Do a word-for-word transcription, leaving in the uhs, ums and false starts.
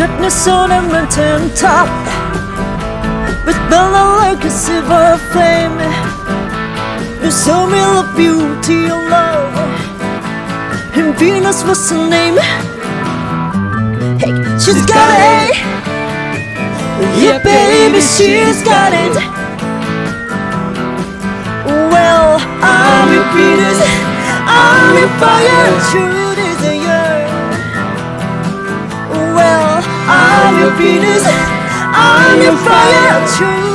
darkness on a mountain top, but burning like a silver flame. There's so real beauty and love, and Venus was her name. Hey, she's got it. Yeah, baby, she's got it. Well, I'm your Venus, I'm your fire, true desire. Well, I'm your Venus, I'm your fire, true